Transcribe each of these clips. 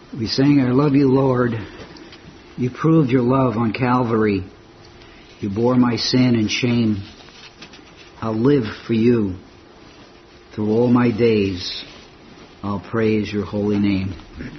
We sang, I love you, Lord. You proved your love on Calvary. You bore my sin and shame. I'll live for you. Through all my days, I'll praise your holy name.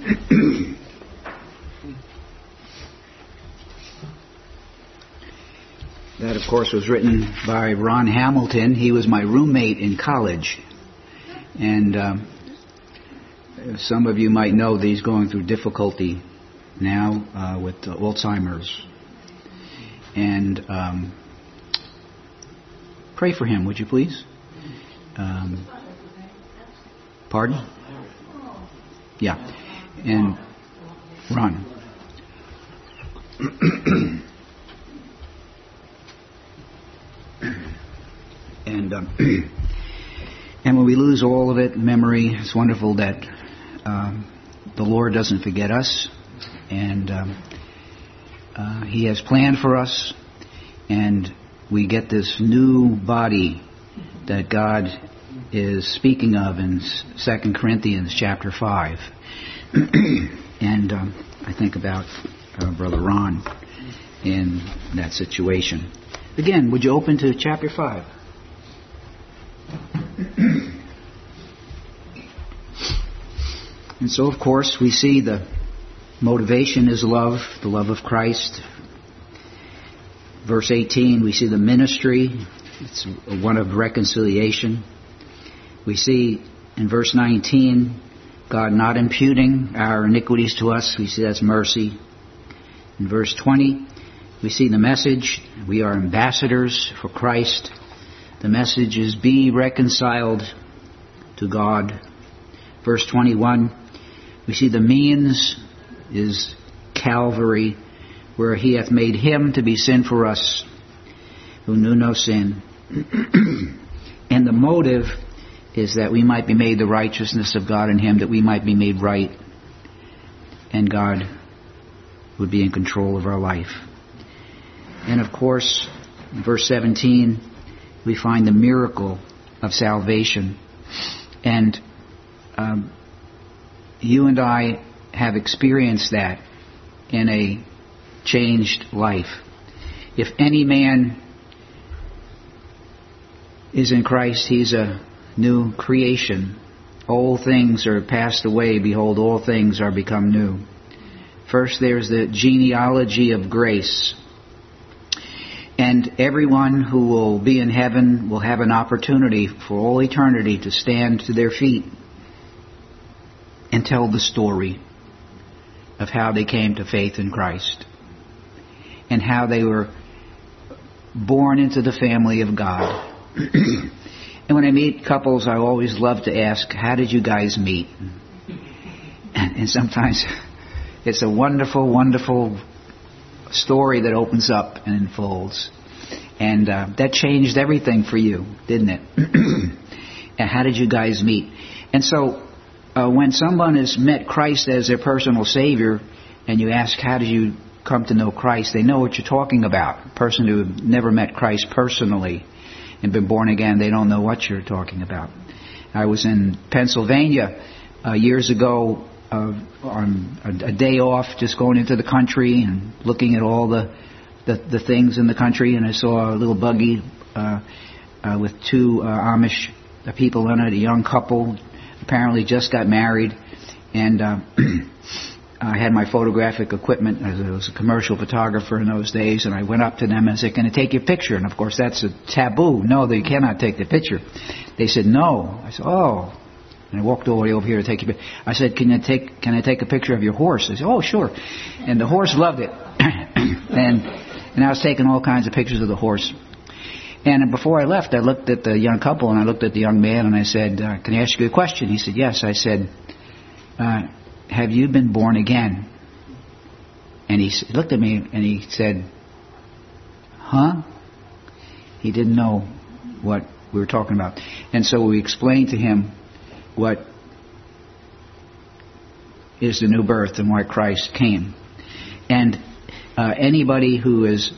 That, of course, was written by Ron Hamilton. He was my roommate in college. And some of you might know that he's going through difficulty now with Alzheimer's. And pray for him, would you please? Pardon? Yeah. And Ron. And when we lose all of it, memory, it's wonderful that the Lord doesn't forget us, and He has planned for us, and we get this new body that God is speaking of in 2 Corinthians chapter 5. And I think about Brother Ron in that situation. Again, would you open to chapter 5? And so, of course, we see the motivation is love, the love of Christ. Verse 18, we see the ministry. It's one of reconciliation. We see in verse 19, God not imputing our iniquities to us. We see that's mercy. In verse 20, we see the message. We are ambassadors for Christ. The message is be reconciled to God. Verse 21, we see the means is Calvary, where He hath made Him to be sin for us, who knew no sin. And the motive is that we might be made the righteousness of God in Him, that we might be made right, and God would be in control of our life. And of course, in verse 17, we find the miracle of salvation. And you and I have experienced that in a changed life. If any man is in Christ, he's a new creation. Old things are passed away. Behold, all things are become new. First, there's the genealogy of grace. And everyone who will be in heaven will have an opportunity for all eternity to stand to their feet and tell the story of how they came to faith in Christ and how they were born into the family of God. And when I meet couples, I always love to ask, how did you guys meet? And sometimes it's a wonderful, wonderful story that opens up and unfolds. And that changed everything for you, didn't it? And how did you guys meet? And so when someone has met Christ as their personal Savior, and you ask, how did you come to know Christ? They know what you're talking about. A person who never met Christ personally and been born again, they don't know what you're talking about. I was in Pennsylvania years ago on a day off, just going into the country and looking at all the things in the country, and I saw a little buggy with two Amish people in it, a young couple, apparently just got married, and I had my photographic equipment. I was a commercial photographer in those days, and I went up to them and said, can I take your picture? And of course that's a taboo. No, you cannot take the picture. They said no. I said, oh. And I walked all the way over here to take your picture. I said, can I take a picture of your horse? They said, oh, sure. And the horse loved it. and I was taking all kinds of pictures of the horse. And before I left, I looked at the young couple and I looked at the young man and I said, can I ask you a question? He said, yes. I said, have you been born again? And he looked at me and he said, huh? He didn't know what we were talking about. And so we explained to him what is the new birth and why Christ came. And anybody who has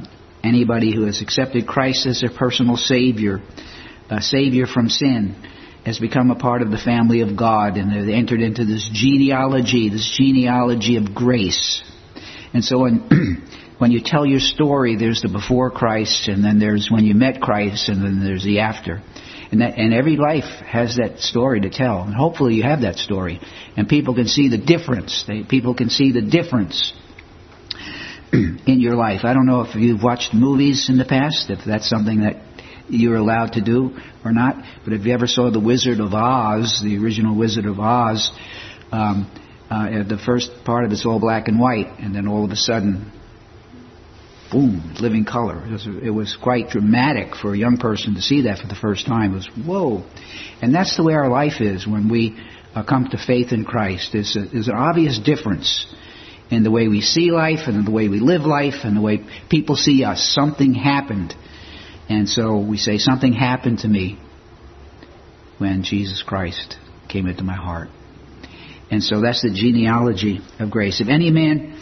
accepted Christ as their personal Savior, a Savior from sin, has become a part of the family of God, and they've entered into this genealogy of grace. And so when you tell your story, there's the before Christ, and then there's when you met Christ, and then there's the after. And every life has that story to tell. And hopefully you have that story. And people can see the difference. People can see the difference in your life. I don't know if you've watched movies in the past, if that's something that you're allowed to do or not. But if you ever saw The Wizard of Oz, the original Wizard of Oz, the first part of it's all black and white. And then all of a sudden, boom, living color. It was quite dramatic for a young person to see that for the first time. It was, whoa. And that's the way our life is when we come to faith in Christ. There's an obvious difference in the way we see life and in the way we live life and the way people see us. Something happened. And so we say, something happened to me when Jesus Christ came into my heart. And so that's the genealogy of grace. If any man...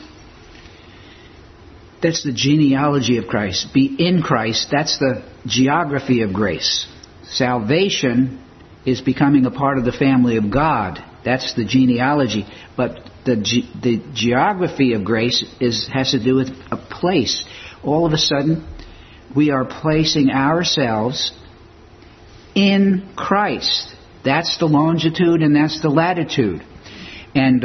That's the genealogy of Christ. Be in Christ. That's the geography of grace. Salvation is becoming a part of the family of God. That's the genealogy. But the geography of grace has to do with a place. All of a sudden, we are placing ourselves in Christ. That's the longitude and that's the latitude. And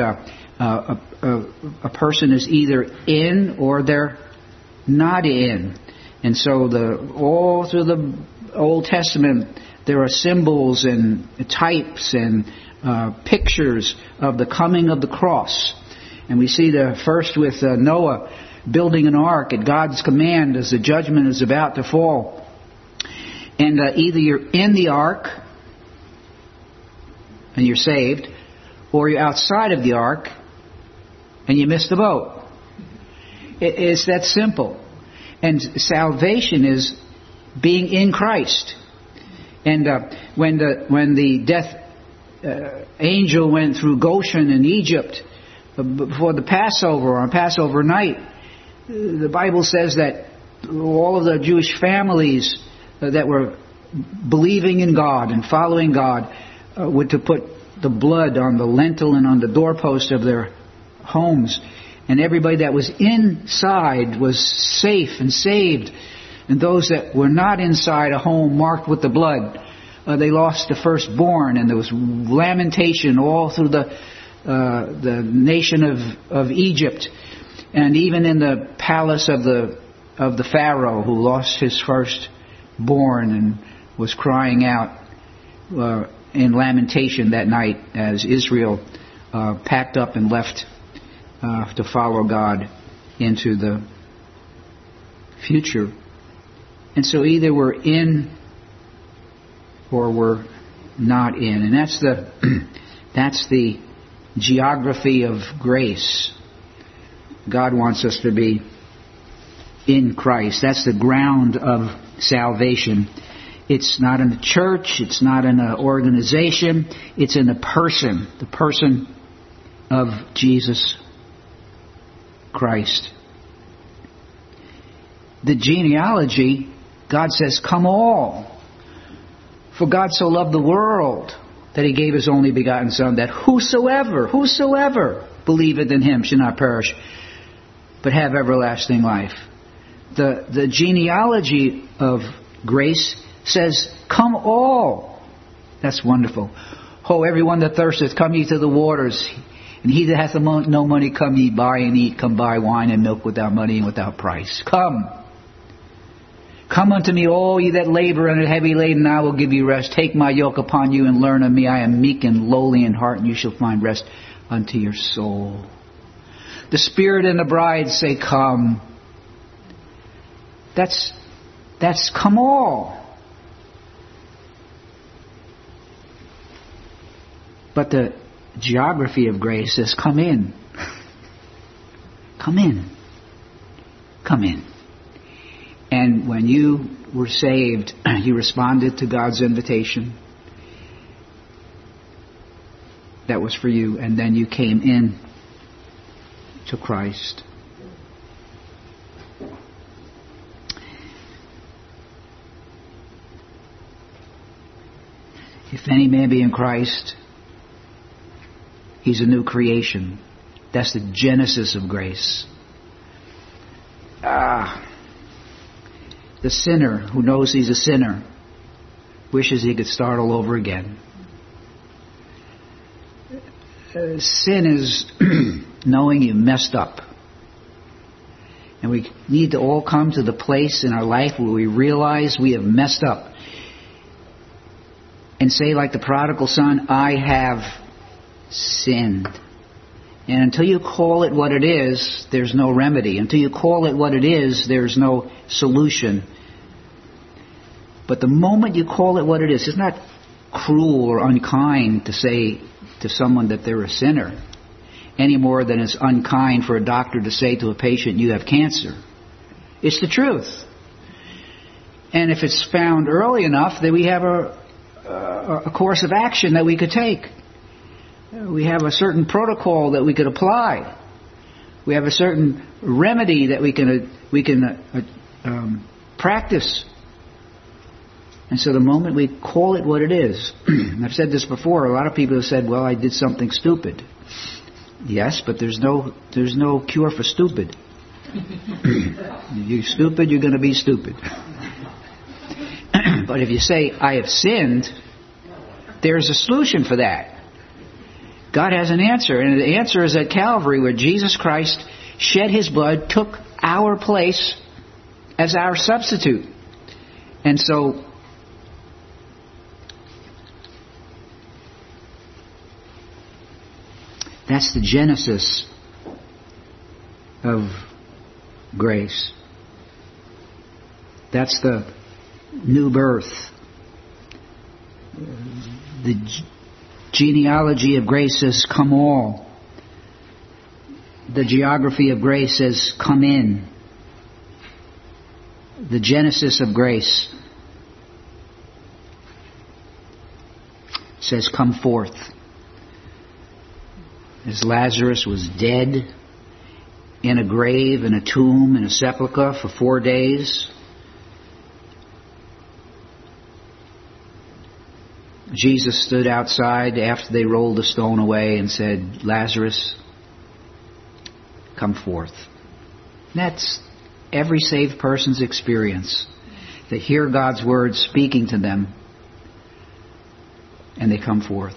a person is either in or they're not in. And so all through the Old Testament there are symbols and types and pictures of the coming of the cross. And we see the first with Noah building an ark at God's command as the judgment is about to fall. And either you're in the ark and you're saved, or you're outside of the ark and you miss the boat. It's that simple. And salvation is being in Christ. And when the death angel went through Goshen in Egypt before the Passover, on Passover night, the Bible says that all of the Jewish families that were believing in God and following God were to put the blood on the lintel and on the doorpost of their homes. And everybody that was inside was safe and saved. And those that were not inside a home marked with the blood, they lost the firstborn. And there was lamentation all through the nation of Egypt. And even in the palace of the Pharaoh, who lost his firstborn and was crying out in lamentation that night as Israel packed up and left to follow God into the future. And so either we're in or we're not in. And that's the geography of grace. God wants us to be in Christ. That's the ground of salvation. It's not in a church. It's not in an organization. It's in a person. The person of Jesus Christ. The genealogy, God says, come all. For God so loved the world that He gave His only begotten Son, that whosoever believeth in Him should not perish, but have everlasting life. The genealogy of grace says, come all. That's wonderful. Ho, everyone that thirsteth, come ye to the waters. And he that hath no money, come ye buy and eat. Come buy wine and milk without money and without price. Come. Come unto me, all ye that labor and are heavy laden, and I will give you rest. Take my yoke upon you and learn of me. I am meek and lowly in heart, and you shall find rest unto your soul. The Spirit and the bride say, come. That's come all. But the geography of grace says, come in. Come in. Come in. And when you were saved, you responded to God's invitation. That was for you. And then you came in to Christ. If If any man be in Christ, he's a new creation. That's the genesis of grace. The sinner who knows he's a sinner wishes he could start all over again. Sin is knowing you messed up. And we need to all come to the place in our life where we realize we have messed up. And say like the prodigal son, I have sinned. And until you call it what it is, there's no remedy. Until you call it what it is, there's no solution. But the moment you call it what it is, it's not cruel or unkind to say to someone that they're a sinner, any more than it's unkind for a doctor to say to a patient, you have cancer. It's the truth. And if it's found early enough, then we have a course of action that we could take. We have a certain protocol that we could apply. We have a certain remedy that we can practice. And so the moment we call it what it is, and I've said this before, a lot of people have said, well, I did something stupid. Yes, but there's no cure for stupid. You're stupid, you're going to be stupid. But if you say, I have sinned, there's a solution for that. God has an answer, and the answer is at Calvary, where Jesus Christ shed his blood, took our place as our substitute. And so that's the genesis of grace. That's the new birth. The genealogy of grace says, come all. The geography of grace says, come in. The genesis of grace says, come forth. As Lazarus was dead in a grave, in a tomb, in a sepulchre for 4 days, Jesus stood outside after they rolled the stone away and said, Lazarus, come forth. And that's every saved person's experience. They hear God's word speaking to them, and they come forth.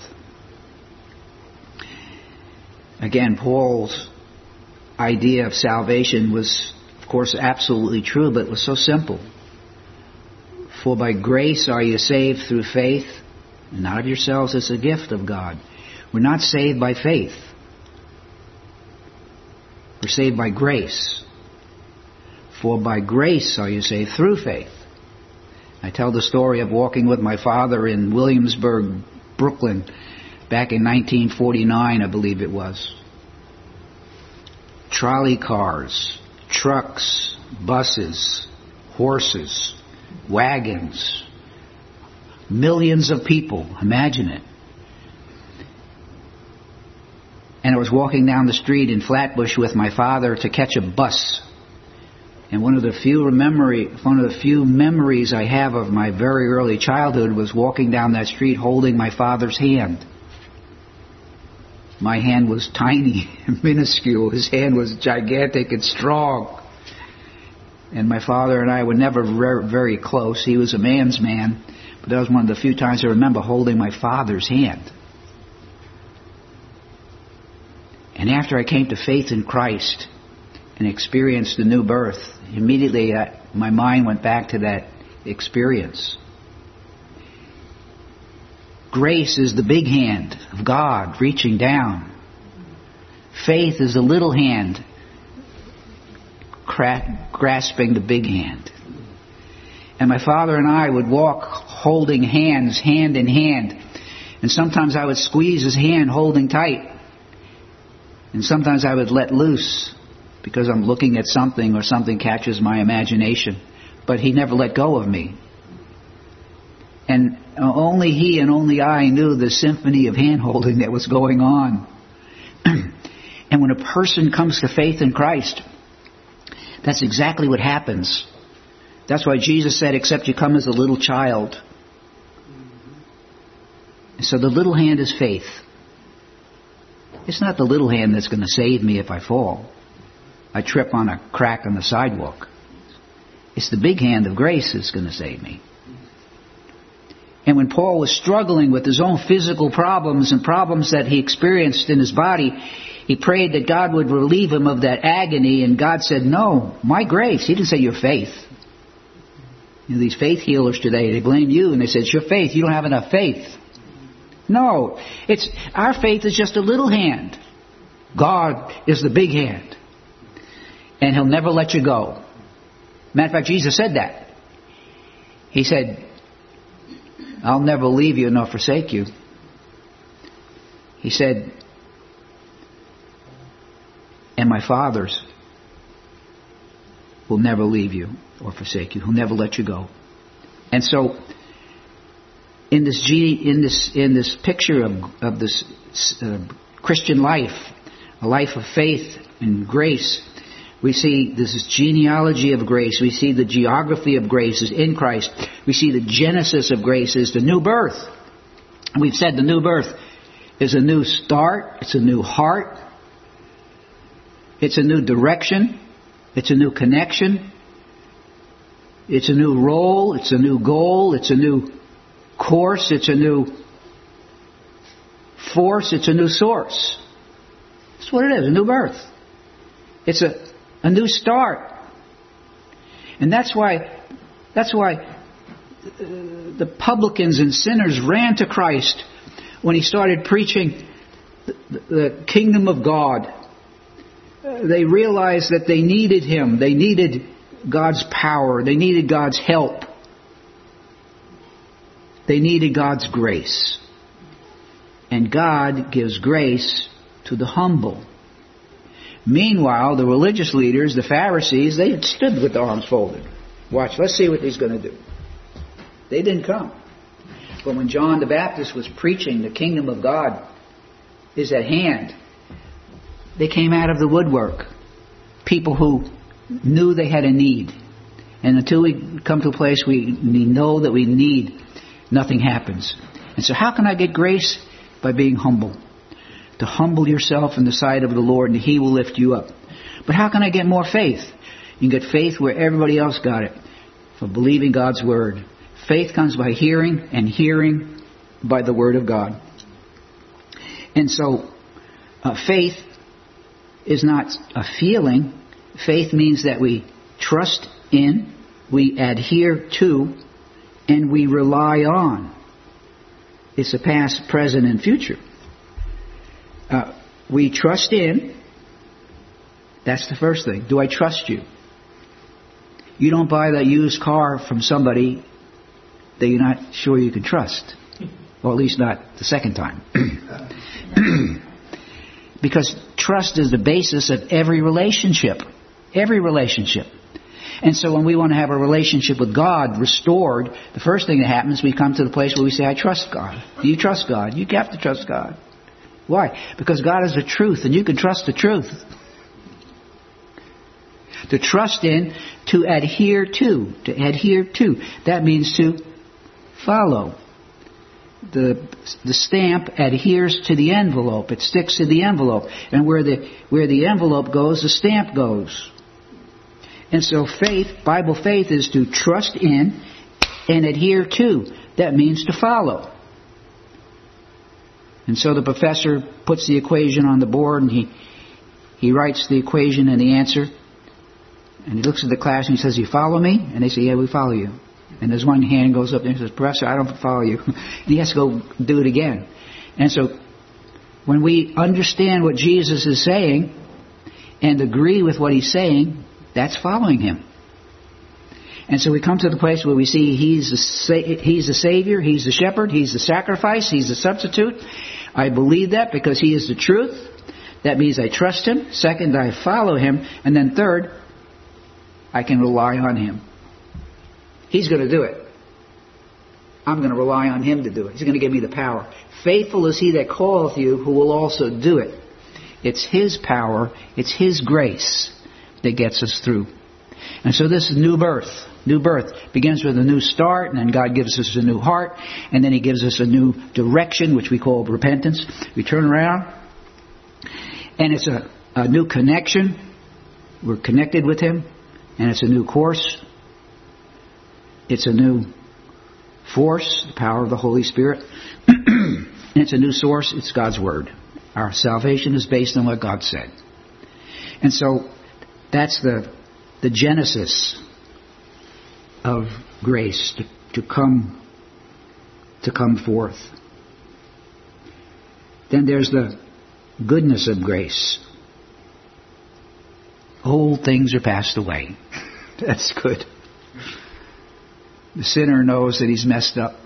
Again, Paul's idea of salvation was, of course, absolutely true, but it was so simple. For by grace are you saved through faith, not of yourselves, it's a gift of God. We're not saved by faith. We're saved by grace. For by grace are you saved through faith. I tell the story of walking with my father in Williamsburg, Brooklyn, back in 1949, I believe it was. Trolley cars, trucks, buses, horses, wagons, millions of people. Imagine it. And I was walking down the street in Flatbush with my father to catch a bus. And one of the few memories I have of my very early childhood was walking down that street holding my father's hand. My hand was tiny and minuscule. His hand was gigantic and strong. And my father and I were never very close. He was a man's man. But that was one of the few times I remember holding my father's hand. And after I came to faith in Christ and experienced the new birth, immediately my mind went back to that experience. Grace is the big hand of God reaching down. Faith is the little hand grasping the big hand. And my father and I would walk holding hands, hand in hand. And sometimes I would squeeze his hand holding tight. And sometimes I would let loose because I'm looking at something or something catches my imagination. But he never let go of me. And only he and only I knew the symphony of hand-holding that was going on. And when a person comes to faith in Christ, that's exactly what happens. That's why Jesus said, except you come as a little child. So the little hand is faith. It's not the little hand that's going to save me if I fall. I trip on a crack on the sidewalk. It's the big hand of grace that's going to save me. And when Paul was struggling with his own physical problems and problems that he experienced in his body, he prayed that God would relieve him of that agony, and God said, no, my grace. He didn't say your faith. You know, these faith healers today, they blame you and they say, it's your faith. You don't have enough faith. No, our faith is just a little hand. God is the big hand. And He'll never let you go. Matter of fact, Jesus said that. He said, I'll never leave you nor forsake you. He said, and my Father's will never leave you or forsake you. He'll never let you go. And so, in this picture of this Christian life, a life of faith and grace, we see this genealogy of grace. We see the geography of grace is in Christ. We see the genesis of grace is the new birth. We've said the new birth is a new start. It's a new heart. It's a new direction. It's a new connection. It's a new role. It's a new goal. It's a new course. It's a new force. It's a new source. That's what it is, a new birth. It's a new start. And that's why the publicans and sinners ran to Christ when He started preaching the kingdom of God. They realized that they needed Him. They needed God's power. They needed God's help. They needed God's grace. And God gives grace to the humble. Meanwhile, the religious leaders, the Pharisees, they stood with their arms folded. Watch, let's see what He's going to do. They didn't come. But when John the Baptist was preaching the kingdom of God is at hand, they came out of the woodwork. People who knew they had a need. And until we come to a place we know that we need, nothing happens. And so how can I get grace? By being humble. To humble yourself in the sight of the Lord, and He will lift you up. But how can I get more faith? You can get faith where everybody else got it. For believing God's Word. Faith comes by hearing, and hearing by the Word of God. And so, faith is not a feeling. Faith means that we trust in, we adhere to, and we rely on. It's a past, present, and future. We trust in. That's the first thing. Do I trust you? You don't buy that used car from somebody that you're not sure you can trust. Or at least not the second time. Because trust is the basis of every relationship. Every relationship. And so when we want to have a relationship with God restored, the first thing that happens, we come to the place where we say, I trust God. Do you trust God? You have to trust God. Why? Because God is the truth, and you can trust the truth. To trust in, to adhere to. To adhere to. That means to follow. The stamp adheres to the envelope. It sticks to the envelope. And where the envelope goes, the stamp goes. And so faith, Bible faith, is to trust in and adhere to. That means to follow. And so the professor puts the equation on the board, and he writes the equation and the answer. And he looks at the class and he says, you follow me? And they say, yeah, we follow you. And there's one hand goes up there and says, Professor, I don't follow you. And he has to go do it again. And so when we understand what Jesus is saying and agree with what He's saying, that's following Him. And so we come to the place where we see He's the Savior, He's the Shepherd, He's the sacrifice, He's the substitute. I believe that because He is the truth. That means I trust Him. Second, I follow Him. And then third, I can rely on Him. He's going to do it. I'm going to rely on Him to do it. He's going to give me the power. Faithful is He that calleth you, who will also do it. It's His power, it's His grace that gets us through. And so this is new birth. New birth begins with a new start, and then God gives us a new heart, and then He gives us a new direction, which we call repentance. We turn around, and it's a new connection. We're connected with Him, and it's a new course. It's a new force, the power of the Holy Spirit. And it's a new source. It's God's Word. Our salvation is based on what God said. And so that's the genesis of grace to come forth. Then there's the goodness of grace. Old things are passed away. That's good. The sinner knows that he's messed up.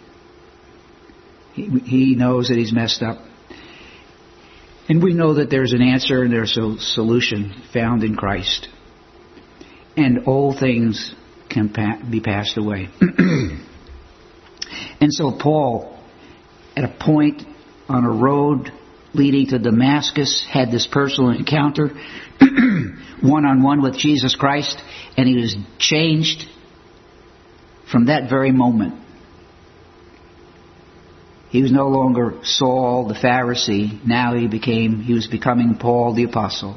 He knows that he's messed up. And we know that there's an answer and there's a solution found in Christ. And old things can be passed away. And so Paul, at a point on a road leading to Damascus, had this personal encounter one-on-one with Jesus Christ, and he was changed from that very moment. He was no longer Saul the Pharisee. Now he was becoming Paul the Apostle.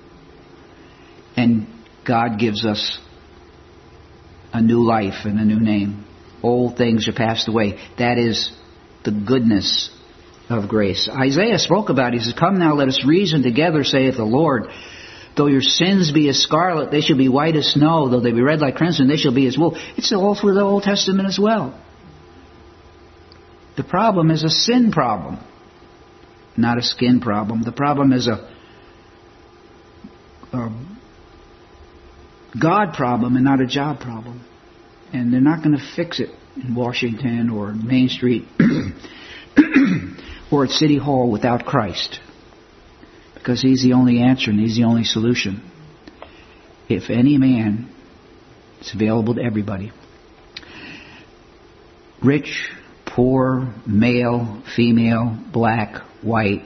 And God gives us a new life and a new name. Old things are passed away. That is the goodness of grace. Isaiah spoke about it. He says, "Come now, let us reason together, saith the Lord. Though your sins be as scarlet, they shall be white as snow. Though they be red like crimson, they shall be as wool." It's all through the Old Testament as well. The problem is a sin problem, not a skin problem. The problem is a God problem and not a job problem. And they're not going to fix it in Washington or Main Street or at City Hall without Christ. Because He's the only answer and He's the only solution. If any man, it's available to everybody. Rich, poor, male, female, black, white,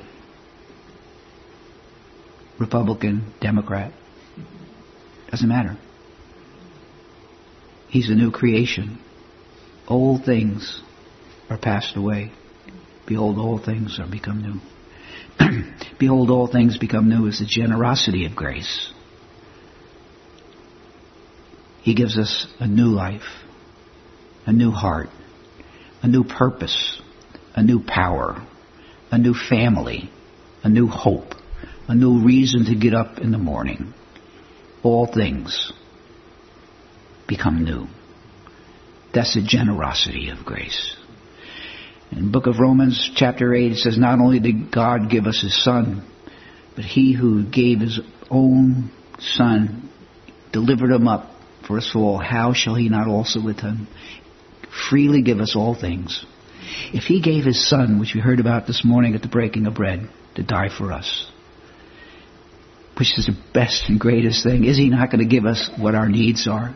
Republican, Democrat. Doesn't matter. He's a new creation. Old things are passed away. Behold, all things are become new. Behold, all things become new is the generosity of grace. He gives us a new life, a new heart, a new purpose, a new power, a new family, a new hope, a new reason to get up in the morning. All things become new. That's the generosity of grace. In the book of Romans, chapter 8, it says, not only did God give us His Son, but He who gave His own Son, delivered Him up for us all, how shall He not also with Him freely give us all things? If He gave His Son, which we heard about this morning at the breaking of bread, to die for us, which is the best and greatest thing, is He not going to give us what our needs are?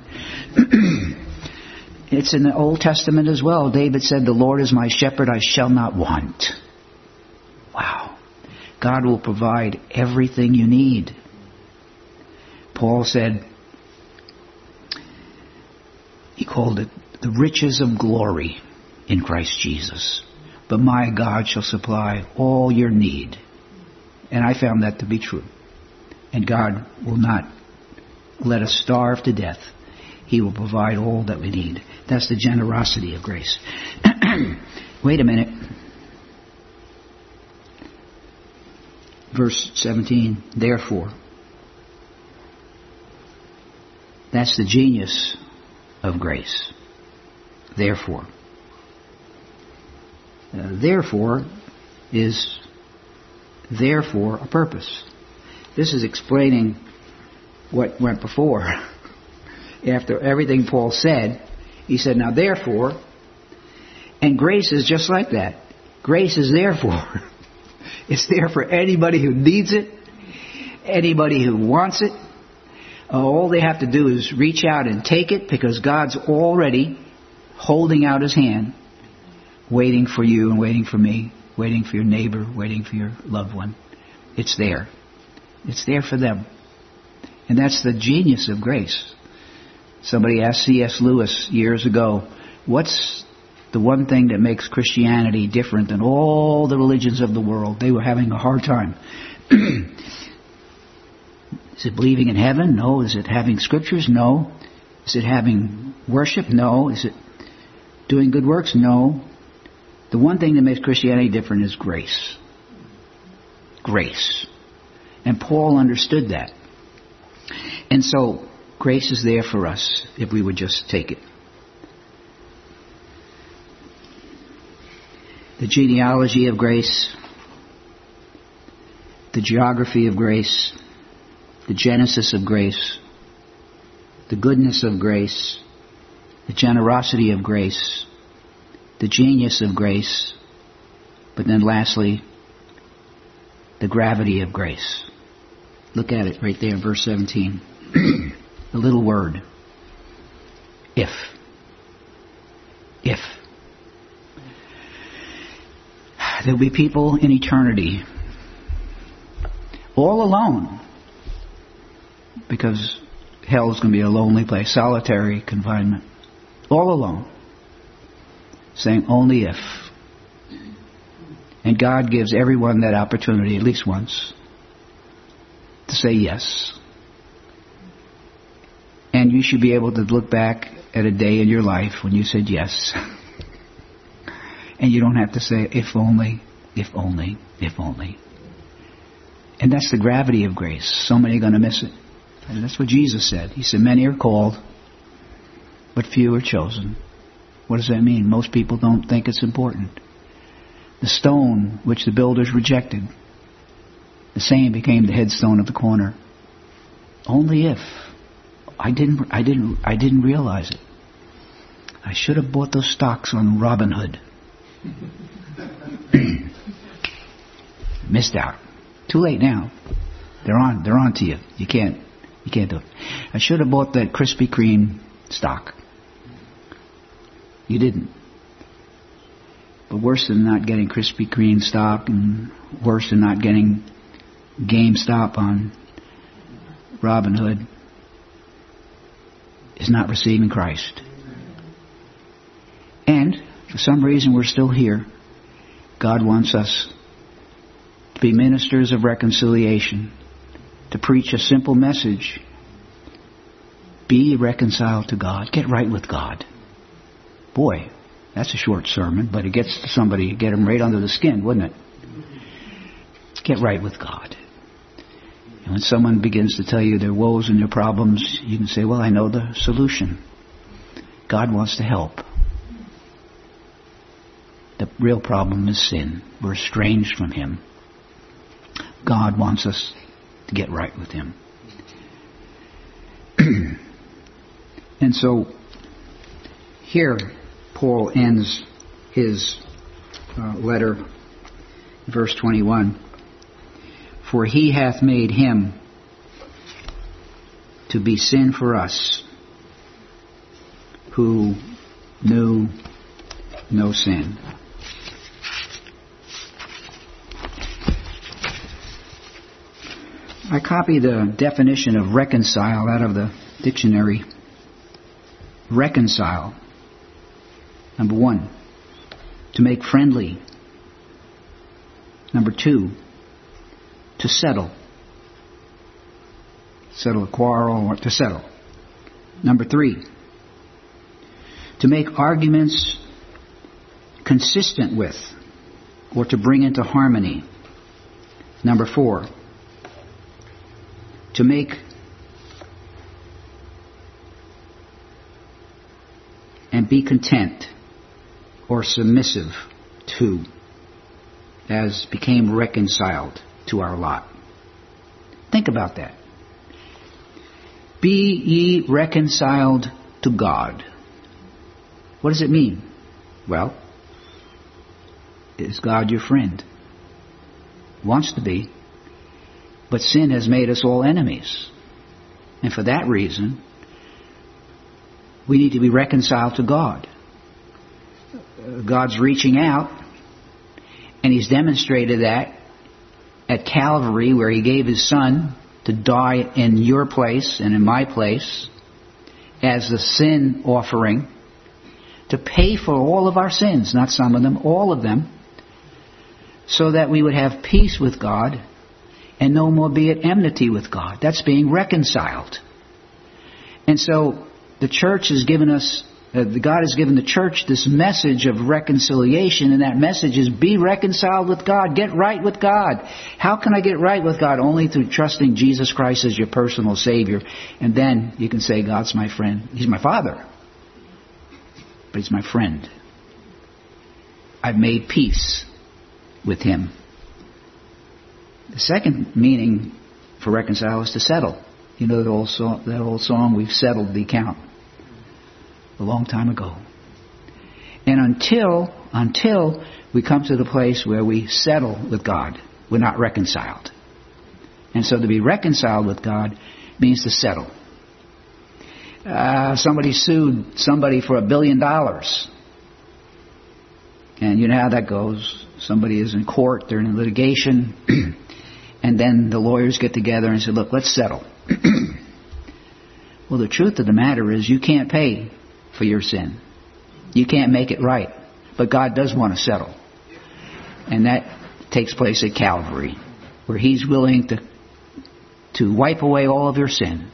It's in the Old Testament as well. David said, "The Lord is my shepherd, I shall not want." Wow. God will provide everything you need. Paul said, he called it the riches of glory in Christ Jesus. But my God shall supply all your need. And I found that to be true. And God will not let us starve to death. He will provide all that we need. That's the generosity of grace. Wait a minute. Verse 17, therefore. That's the genius of grace. Therefore. Therefore is therefore a purpose. This is explaining what went before. After everything Paul said, he said, now therefore, and grace is just like that. Grace is therefore. It's there for anybody who needs it, anybody who wants it. All they have to do is reach out and take it, because God's already holding out His hand, waiting for you and waiting for me, waiting for your neighbor, waiting for your loved one. It's there. It's there for them. And that's the genius of grace. Somebody asked C.S. Lewis years ago, what's the one thing that makes Christianity different than all the religions of the world? They were having a hard time. Is it believing in heaven? No. Is it having scriptures? No. Is it having worship? No. Is it doing good works? No. The one thing that makes Christianity different is grace. Grace. And Paul understood that. And so, grace is there for us if we would just take it. The genealogy of grace, the geography of grace, the genesis of grace, the goodness of grace, the generosity of grace, the genius of grace, but then lastly, the gravity of grace. Look at it right there in verse 17. The little word. If. If. There'll be people in eternity all alone, because hell is going to be a lonely place, solitary confinement, all alone, saying only if. And God gives everyone that opportunity at least once to say yes. And you should be able to look back at a day in your life when you said yes. And you don't have to say, if only, if only, if only. And that's the gravity of grace. So many are going to miss it. And that's what Jesus said. He said, many are called, but few are chosen. What does that mean? Most people don't think it's important. The stone which the builders rejected, the same became the headstone of the corner. Only if. I didn't realize it. I should have bought those stocks on Robinhood. Missed out. Too late now. They're on to you. You can't do it. I should have bought that Krispy Kreme stock. You didn't. But worse than not getting Krispy Kreme stock, and worse than not getting GameStop on Robinhood, is not receiving Christ. And for some reason we're still here. God wants us to be ministers of reconciliation, to preach a simple message. Be reconciled to God. Get right with God. Boy, that's a short sermon, but it gets to somebody, get them right under the skin, wouldn't it? Get right with God. And when someone begins to tell you their woes and their problems, you can say, well, I know the solution. God wants to help. The real problem is sin. We're estranged from Him. God wants us to get right with Him. And so, here Paul ends his letter, verse 21. For He hath made Him to be sin for us, who knew no sin. I copied the definition of reconcile out of the dictionary. Reconcile. Number 1, to make friendly. Number 2, to settle. Settle a quarrel, or to settle. Number 3, to make arguments consistent with, or to bring into harmony. Number 4, to make and be content or submissive to, as became reconciled to our lot. Think about that. Be ye reconciled to God. What does it mean? Well, is God your friend? Wants to be. But sin has made us all enemies. And for that reason, we need to be reconciled to God. God's reaching out, and He's demonstrated that at Calvary, where He gave His Son to die in your place and in my place, as a sin offering to pay for all of our sins, not some of them, all of them, so that we would have peace with God and no more be at enmity with God. That's being reconciled. And so the church has given us, God has given the church this message of reconciliation, and that message is be reconciled with God. Get right with God. How can I get right with God? Only through trusting Jesus Christ as your personal Savior. And then you can say, God's my friend. He's my Father, but He's my friend. I've made peace with Him. The second meaning for reconcile is to settle. You know that old song, we've settled the account a long time ago. And until we come to the place where we settle with God, we're not reconciled. And so to be reconciled with God means to settle. Somebody sued somebody for $1 billion. And you know how that goes. Somebody is in court, they're in litigation, and then the lawyers get together and say, look, let's settle. Well, the truth of the matter is you can't pay for your sin. You can't make it right. But God does want to settle. And that takes place at Calvary, where He's willing to wipe away all of your sin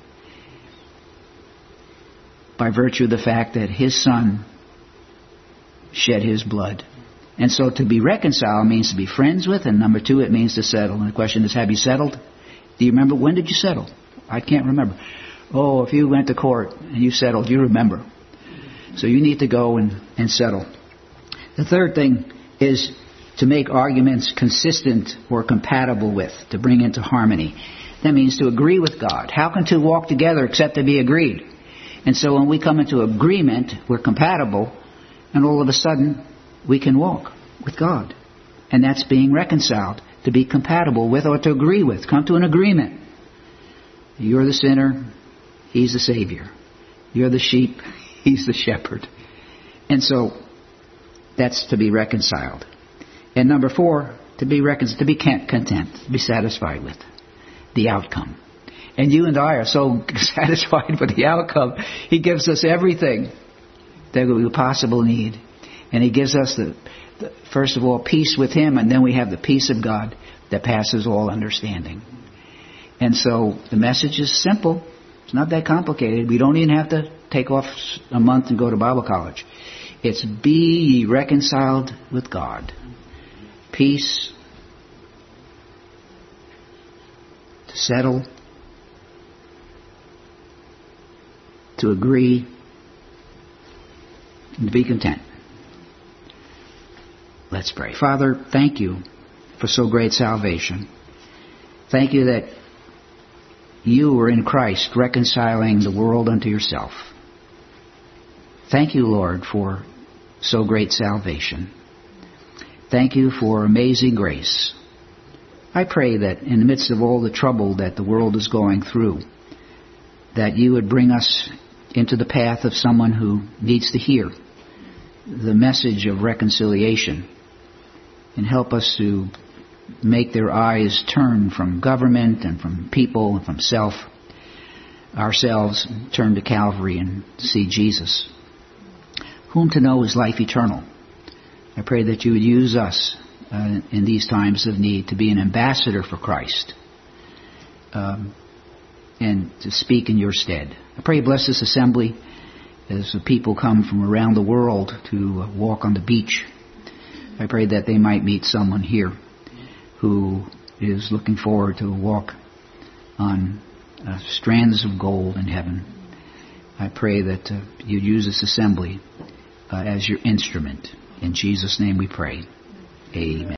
by virtue of the fact that His Son shed His blood. And so to be reconciled means to be friends with, and number two, it means to settle. And the question is, have you settled? Do you remember, when did you settle? I can't remember. Oh, if you went to court and you settled, you remember. So you need to go and settle. The third thing is to make arguments consistent or compatible with, to bring into harmony. That means to agree with God. How can two walk together except to be agreed? And so when we come into agreement, we're compatible, and all of a sudden we can walk with God. And that's being reconciled, to be compatible with or to agree with. Come to an agreement. You're the sinner, He's the Savior. You're the sheep, He's the shepherd. And so that's to be reconciled. And number four, to be content, to be satisfied with the outcome. And you and I are so satisfied with the outcome. He gives us everything that we possibly need. And He gives us, first of all, peace with Him, and then we have the peace of God that passes all understanding. And so the message is simple. It's not that complicated. We don't even have to take off a month and go to Bible college. It's be ye reconciled with God. Peace. To settle. To agree. And to be content. Let's pray. Father, thank You for so great salvation. Thank You that You were in Christ reconciling the world unto Yourself. Thank You, Lord, for so great salvation. Thank You for amazing grace. I pray that in the midst of all the trouble that the world is going through, that You would bring us into the path of someone who needs to hear the message of reconciliation and help us to make their eyes turn from government and from people and from ourselves, and turn to Calvary and see Jesus, whom to know is life eternal. I pray that You would use us in these times of need to be an ambassador for Christ and to speak in Your stead. I pray You bless this assembly as the people come from around the world to walk on the beach. I pray that they might meet someone here who is looking forward to a walk on strands of gold in heaven. I pray that You'd use this assembly as Your instrument. In Jesus' name we pray. Amen.